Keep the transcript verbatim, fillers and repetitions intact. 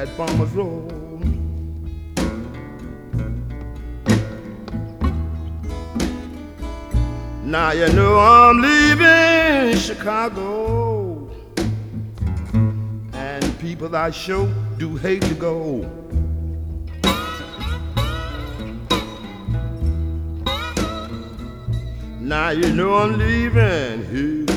that Farmers Road. Now you know I'm leaving Chicago, and people I sure do hate to go. Now you know I'm leaving here